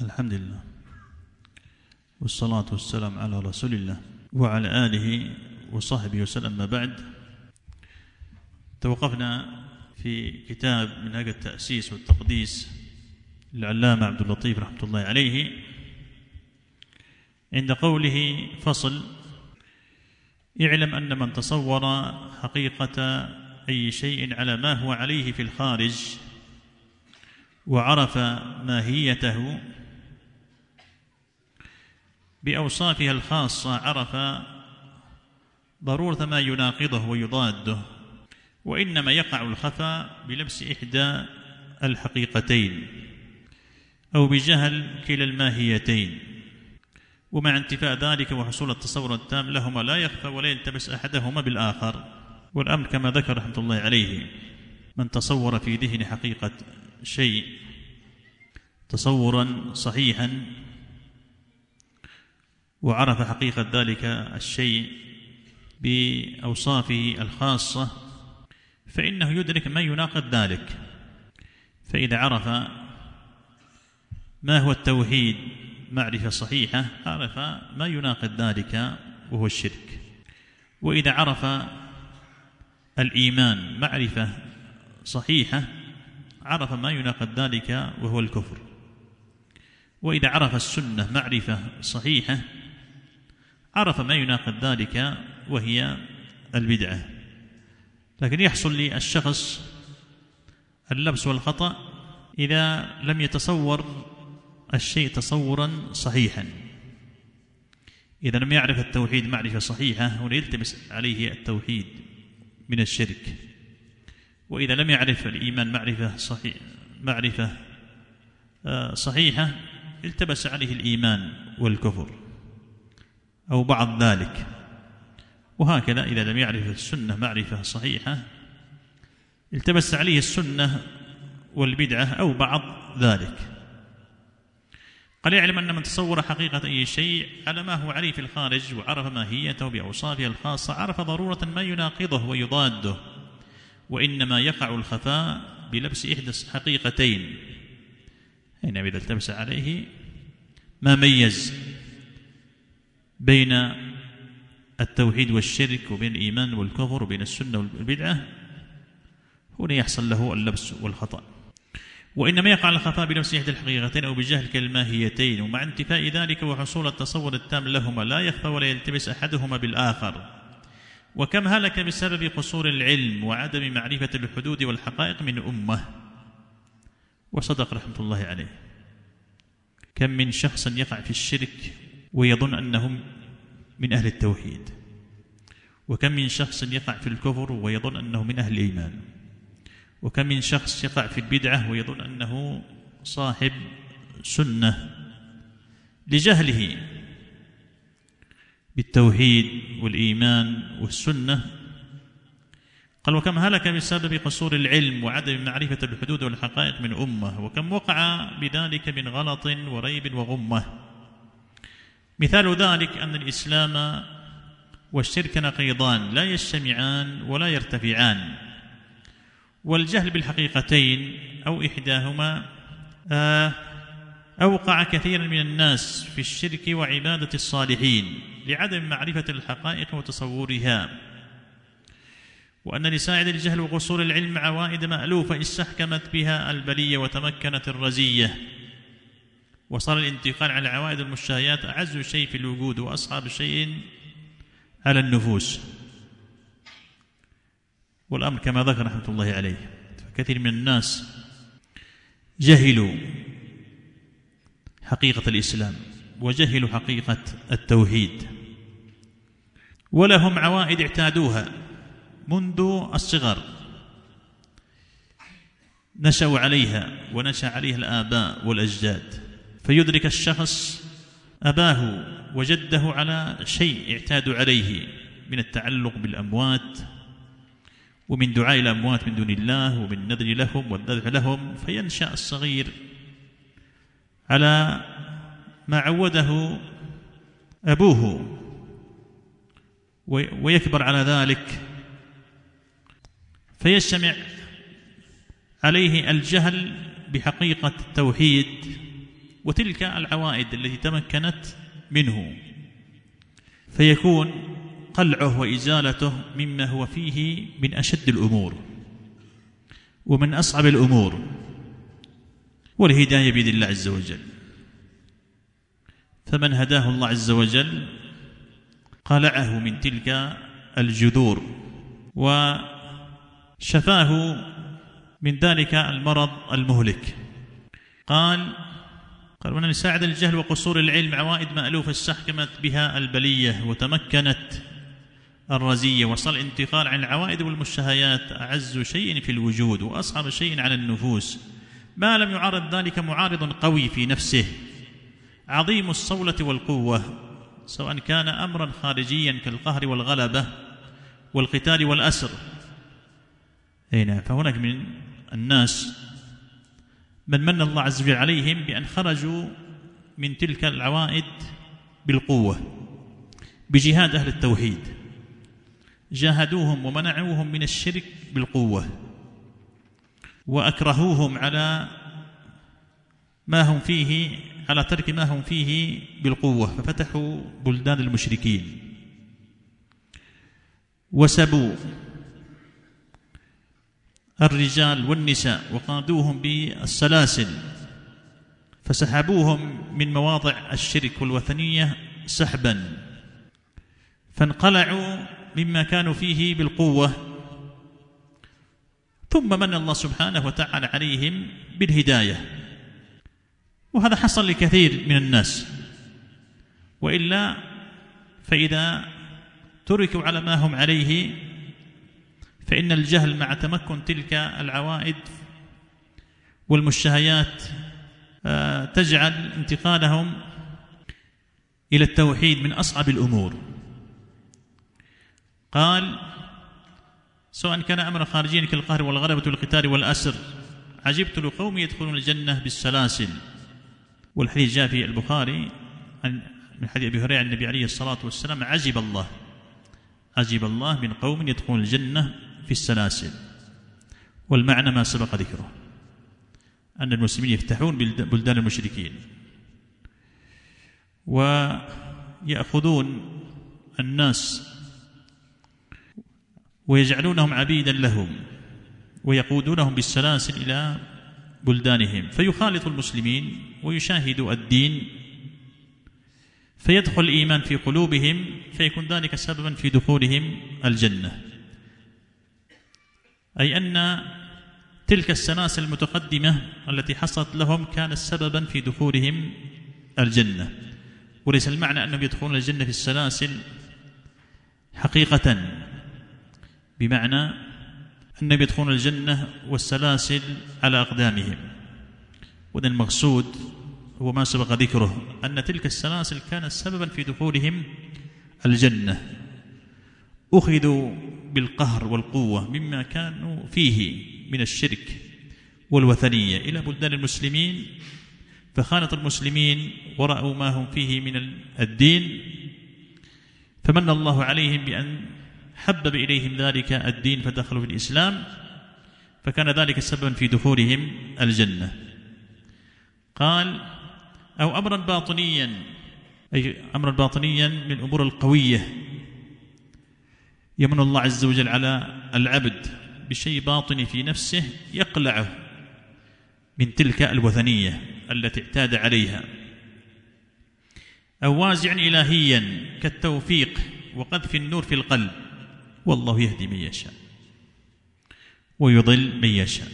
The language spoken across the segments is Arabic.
الحمد لله والصلاة والسلام على رسول الله وعلى آله وصحبه وسلم. ما بعد، توقفنا في كتاب منهج التأسيس والتقديس للعلامة عبد اللطيف رحمة الله عليه عند قوله: فصل: اعلم أن من تصور حقيقة أي شيء على ما هو عليه في الخارج وعرف ماهيته بأوصافها الخاصة عرف ضرورة ما يناقضه ويضاده، وإنما يقع الخفا بلبس إحدى الحقيقتين أو بجهل كلا الماهيتين، ومع انتفاء ذلك وحصول التصور التام لهما لا يخفى ولا يلتبس أحدهما بالآخر. والأمر كما ذكر رحمة الله عليه: من تصور في ذهن حقيقة شيء تصورا صحيحا وعرف حقيقة ذلك الشيء بأوصافه الخاصة فإنه يدرك ما يناقض ذلك. فإذا عرف ما هو التوحيد معرفة صحيحة عرف ما يناقض ذلك وهو الشرك، وإذا عرف الإيمان معرفة صحيحة عرف ما يناقض ذلك وهو الكفر، وإذا عرف السنة معرفة صحيحة عرف ما يناقض ذلك وهي البدعة. لكن يحصل للشخص اللبس والخطأ إذا لم يتصور الشيء تصورا صحيحا، إذا لم يعرف التوحيد معرفة صحيحة ويلتبس عليه التوحيد من الشرك، وإذا لم يعرف الإيمان معرفة صحيحة التبس عليه الإيمان والكفر أو بعض ذلك. وهكذا إذا لم يعرف السنة معرفة صحيحة التبس عليه السنة والبدعة أو بعض ذلك. قال: يعلم أن من تصور حقيقة أي شيء على ما هو عليه في الخارج وعرف ماهيته بأوصافها الخاصة عرف ضرورة ما يناقضه ويضاده، وإنما يقع الخفاء بلبس إحدى الحقيقتين. حينما إذا التبس عليه ما ميز بين التوحيد والشرك وبين الإيمان والكفر وبين السنة والبدعة هنا يحصل له اللبس والخطأ. وإنما يقع الخفاء بلبس إحدى الحقيقتين أو بجهل كالماهيتين، ومع انتفاء ذلك وحصول التصور التام لهما لا يخفى ولا يلتبس أحدهما بالآخر. وكم هلك بسبب قصور العلم وعدم معرفة الحدود والحقائق من أمة. وصدق رحمة الله عليه. كم من شخص يقع في الشرك ويظن أنهم من أهل التوحيد، وكم من شخص يقع في الكفر ويظن أنه من أهل الإيمان، وكم من شخص يقع في البدعة ويظن أنه صاحب سنة لجهله بالتوحيد والإيمان والسنة. قال: وكم هلك بسبب قصور العلم وعدم معرفة الحدود والحقائق من أمة، وكم وقع بذلك من غلط وريب وغمة. مثال ذلك أن الإسلام والشرك نقيضان لا يجتمعان ولا يرتفعان، والجهل بالحقيقتين أو إحداهما أوقع كثيرا من الناس في الشرك وعبادة الصالحين لعدم معرفة الحقائق وتصورها. وأن لساعد الجهل وقصور العلم عوائد مألوفة استحكمت بها البلية وتمكنت الرزية، وصار الانتقال على عوائد المشتهيات أعز شيء في الوجود وأصعب شيء على النفوس. والأمر كما ذكر رحمة الله عليه: كثير من الناس جهلوا حقيقة الإسلام وجهلوا حقيقة التوحيد، ولهم عوائد اعتادوها منذ الصغر نشأوا عليها ونشأ عليها الآباء والأجداد، فيدرك الشخص أباه وجده على شيء اعتادوا عليه من التعلق بالأموات ومن دعاء الأموات من دون الله ومن النذر لهم والذبح لهم، فينشأ الصغير على ما عوده أبوه ويكبر على ذلك، فيجتمع عليه الجهل بحقيقة التوحيد وتلك العوائد التي تمكنت منه، فيكون قلعه وإزالته مما هو فيه من أشد الأمور ومن أصعب الأمور، والهداية بيد الله عز وجل. فمن هداه الله عز وجل قلعه من تلك الجذور وشفاه من ذلك المرض المهلك. قال وأن ساعد الجهل وقصور العلم عوائد مألوف استحكمت بها البلية وتمكنت الرزية، وصل الانتقال عن العوائد والمشتهيات أعز شيء في الوجود وأصعب شيء على النفوس، ما لم يعارض ذلك معارض قوي في نفسه عظيم الصولة والقوة، سواء كان أمرا خارجيا كالقهر والغلبة والقتال والأسر. هنا فهناك من الناس من الله عز وجل عليهم بأن خرجوا من تلك العوائد بالقوة بجهاد أهل التوحيد، جاهدوهم ومنعوهم من الشرك بالقوة وأكرهوهم على ما هم فيه، على ترك ما هم فيه بالقوة، ففتحوا بلدان المشركين وسبوا الرجال والنساء وقادوهم بالسلاسل، فسحبوهم من مواضع الشرك والوثنية سحبا، فانقلعوا مما كانوا فيه بالقوة، ثم من الله سبحانه وتعالى عليهم بالهداية. وهذا حصل لكثير من الناس، وإلا فإذا تركوا على ما هم عليه فإن الجهل مع تمكن تلك العوائد والمشتهيات تجعل انتقالهم إلى التوحيد من أصعب الأمور. قال سواء كان أمر خارجيا كالقهر والغلبة والقتال والأسر، عجبت لقوم يدخلون الجنة بالسلاسل. والحديث جاء في البخاري من حديث أبي هريرة عن النبي عليه الصلاة والسلام عجب الله من قوم يدخلون الجنة في السلاسل، والمعنى ما سبق ذكره أن المسلمين يفتحون بلدان المشركين ويأخذون الناس ويجعلونهم عبيدا لهم ويقودونهم بالسلاسل إلى بلدانهم، فيخالط المسلمين ويشاهدوا الدين فيدخل الإيمان في قلوبهم، فيكون ذلك سببا في دخولهم الجنة. أي أن تلك السلاسل المتقدمة التي حصلت لهم كانت سببا في دخولهم الجنة، وليس المعنى أنهم يدخلون الجنة في السلاسل حقيقة، بمعنى أنهم يدخلون الجنة والسلاسل على أقدامهم، وإذن المقصود هو ما سبق ذكره أن تلك السلاسل كانت سببا في دخولهم الجنة، أخذوا بالقهر والقوة مما كانوا فيه من الشرك والوثنية إلى بلدان المسلمين، فخانت المسلمين ورأوا ما هم فيه من الدين، فمن الله عليهم بأن حبب إليهم ذلك الدين فدخلوا في الإسلام، فكان ذلك سببا في دخولهم الجنة. قال أو أمرا باطنيا، أي أمرا باطنيا من الأمور القوية يمن الله عز وجل على العبد بشيء باطني في نفسه يقلعه من تلك الوثنية التي اعتاد عليها، أو وازع إلهيا كالتوفيق وقذف النور في القلب، والله يهدي من يشاء ويضل من يشاء،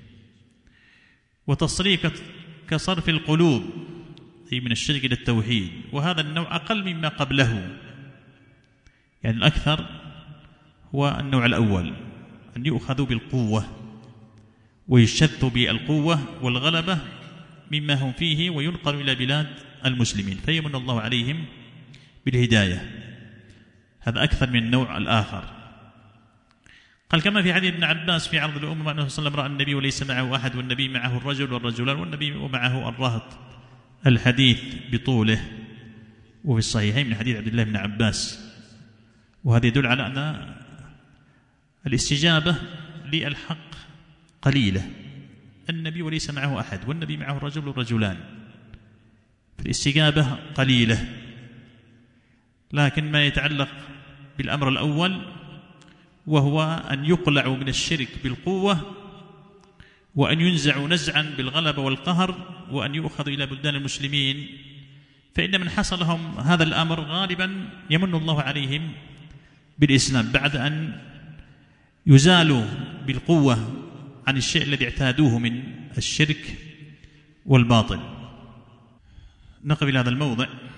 وتصريف كصرف القلوب أي من الشرك إلى التوحيد، وهذا النوع أقل مما قبله، يعني الأكثر هو النوع الأول أن يؤخذوا بالقوة ويشثوا بالقوة والغلبة مما هم فيه وينقلوا إلى بلاد المسلمين، فيمن الله عليهم بالهداية. هذا أكثر من النوع الآخر. قال كما في حديث ابن عباس في عرض الأمة أنه صلى الله عليه وسلم رأى النبي وليس معه أحد والنبي معه الرجل والرجلان والنبي ومعه الرهط، الحديث بطوله، وفي الصحيحين من حديث عبد الله بن عباس. وهذا يدل على أن الاستجابة للحق قليلة، النبي وليس معه أحد والنبي معه الرجل والرجلان، في الاستجابة قليلة. لكن ما يتعلق بالأمر الأول وهو أن يقلعوا من الشرك بالقوة، وأن ينزعوا نزعا بالغلبة والقهر، وأن يؤخذوا إلى بلدان المسلمين، فإن من حصل لهم هذا الأمر غالبا يمن الله عليهم بالإسلام بعد أن يزالوا بالقوة عن الشيء الذي اعتادوه من الشرك والباطل. نقف إلى هذا الموضع.